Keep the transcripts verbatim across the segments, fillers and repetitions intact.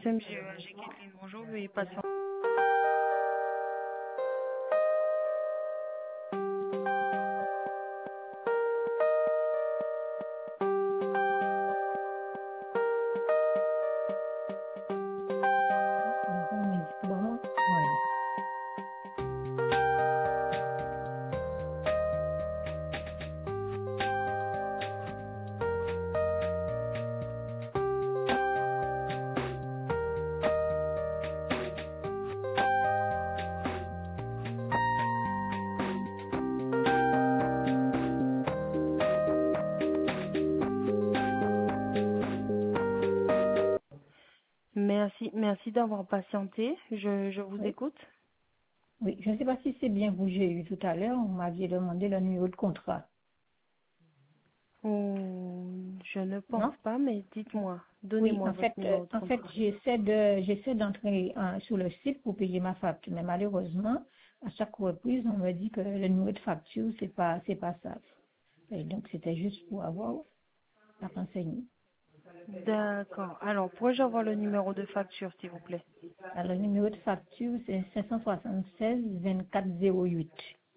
M G E A G, Kathleen, bonjour, veuillez patienter. Bon, voilà. Merci, merci d'avoir patienté. Je, je vous Oui, écoute. oui. Je ne sais pas si c'est bien vous que j'ai eu tout à l'heure. On m'avait demandé le numéro de contrat. Ou je ne pense Non? pas, mais dites-moi. Oui, Donnez-moi en votre fait, euh, numéro de en fait, contrat. j'essaie de, j'essaie d'entrer euh, sur le site pour payer ma facture, mais malheureusement, à chaque reprise, on me dit que le numéro de facture, c'est pas, c'est pas ça. Et donc, c'était juste pour avoir la renseigner. D'accord. Alors, pourrais-je avoir le numéro de facture, s'il vous plaît? Alors, le numéro de facture, c'est cinq cent soixante-seize vingt-quatre zéro huit.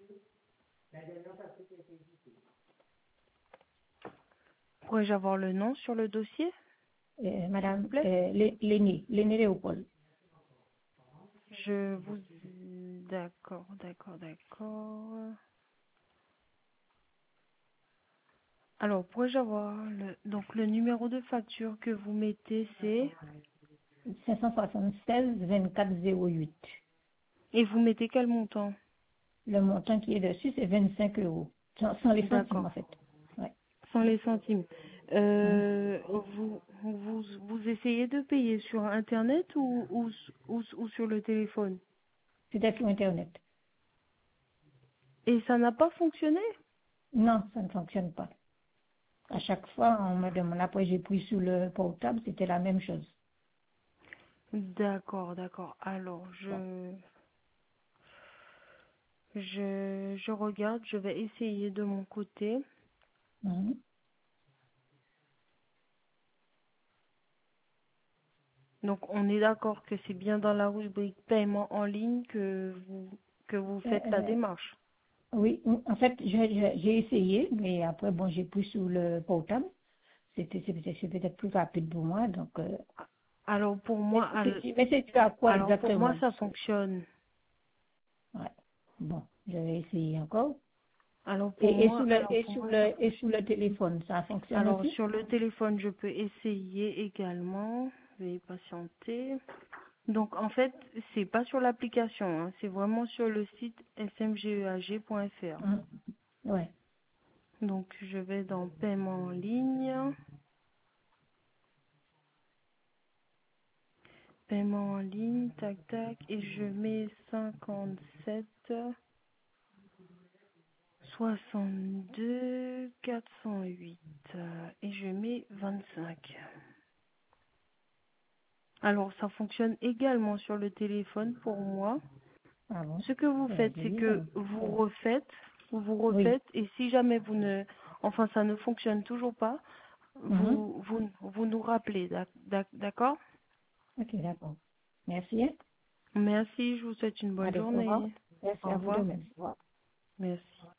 Pourrais-je avoir le nom sur le dossier, Euh, s'il vous Madame plaît? euh, Lé- Léné, Léné Léopold. Je vous... D'accord, d'accord, d'accord. Alors, pourrais-je avoir le... Donc, le numéro de facture que vous mettez, c'est... cinq cent soixante-seize vingt-quatre zéro huit. Et vous mettez quel montant? Le montant qui est dessus, c'est vingt-cinq euros. Sans, sans les centimes, D'accord. en fait. Ouais. Sans les centimes. Mhm. Euh, vous, vous, vous essayez de payer sur Internet ou, ou, ou, ou sur le téléphone? C'était sur Internet. Et ça n'a pas fonctionné? Non, ça ne fonctionne pas. À chaque fois, on me demande, après j'ai pris sur le portable, c'était la même chose. D'accord, d'accord. Alors, Bon. je, je, je regarde, je vais essayer de mon côté. Mhm. Donc, on est d'accord que c'est bien dans la rubrique paiement en ligne que vous, que vous Euh, faites la euh, démarche. oui, en fait, je- je- j'ai essayé, mais après, bon, j'ai pris sur le portable. C'était c'est peut-être c'est peut-être plus rapide pour moi, donc... euh, Alors, pour moi, mais al- c'est mais c'est dû à quoi alors pour moi, exactement? ça fonctionne. Ouais. Bon, je vais essayer encore. Alors, pour Et, et, moi, sous le, alors et, pour sous moi, ça le, et sous le téléphone, ça fonctionne Alors, aussi? sur le téléphone, je peux essayer également. Veuillez patienter. Donc, en fait, c'est pas sur l'application, hein, c'est vraiment sur le site s m g e a g point f r. Mhm. Ouais. Donc, je vais dans paiement en ligne. Paiement en ligne, tac, tac, et je mets cinquante-sept, soixante-deux, quatre cent huit, euh, et je mets vingt-cinq. Alors, ça fonctionne également sur le téléphone pour moi. Ah bon? Ce que vous Ouais, faites, c'est c'est bizarre. que vous Ouais. refaites, vous Oui. refaites, et si jamais vous ne, enfin, ça ne fonctionne toujours pas, Mhm. vous, vous, vous nous rappelez, d'ac- d'ac- d'accord? Ok, d'accord. Merci. Hein. Merci, je vous souhaite une bonne Allez, au revoir. journée. Merci Au à vous de revoir. même. Au revoir. Merci.